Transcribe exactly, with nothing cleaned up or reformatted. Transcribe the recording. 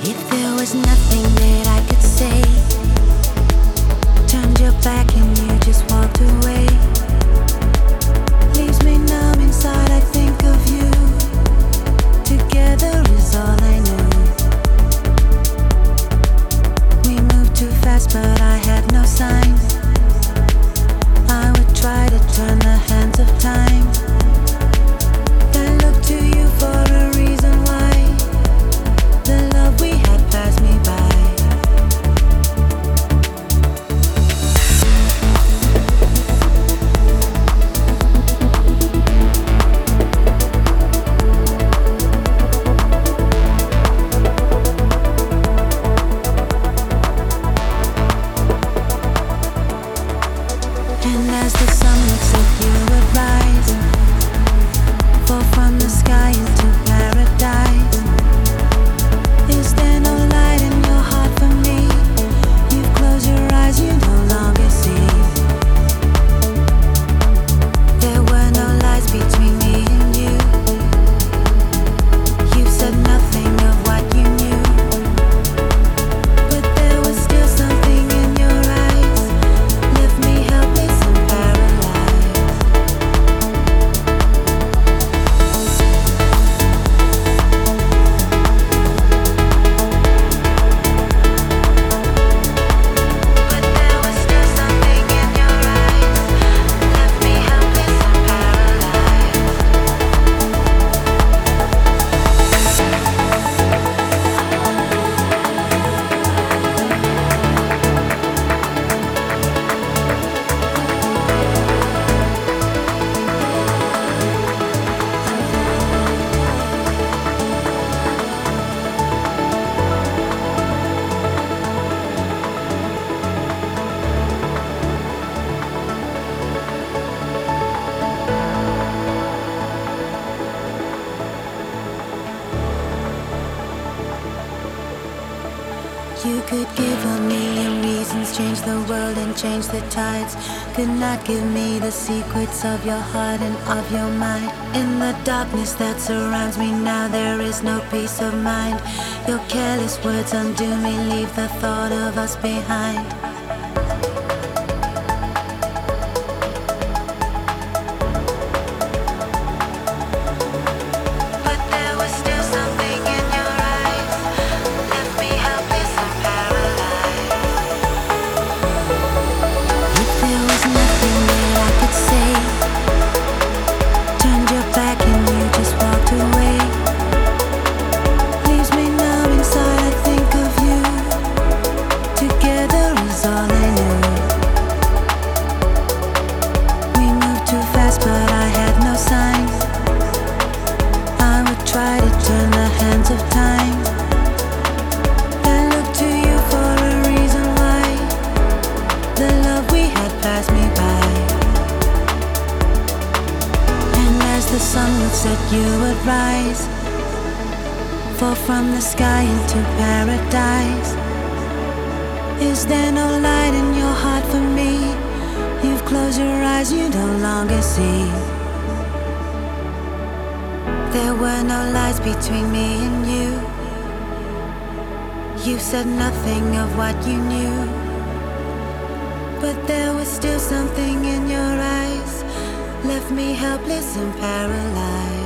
If there was nothing that I could say, turned your back and you just walked away. Leaves me numb inside, I think of you. Together is all I knew. We moved too fast, but I had no signs. I would try to turn the hands of time, then look to you for a reason why the love we had passed me by. And as the sun would set, you would rise, fall from the sky into paradise. Is there no light in your heart for me? You close your eyes, you no longer see. There were no lies between me and you. You said nothing of what you knew, but there was still something in your eyes, left me helpless and paralyzed. But there was still something in your eyes, left me helpless and paralyzed. You could give a million reasons, change the world and change the tides. Could not give me the secrets of your heart and of your mind. In the darkness that surrounds me now, there is no peace of mind. Your careless words undo me, leave the thought of us behind. But there was still something in your eyes, left me helpless and paralyzed. If there was nothing that I could say, turned your back and you just walked away. Leaves me numb inside, I think of you. Together is all I knew. We moved too fast, but I had no signs. I would try to turn the hands of time, then look to you for a reason why the love we had passed me by. And as the sun would set, you would rise, fall from the sky into paradise. Is there no light in your heart for me? You've closed your eyes, you no longer see. There were no lies between me and you. You said nothing of what you knew, but there was still something in your eyes, left me helpless and paralyzed.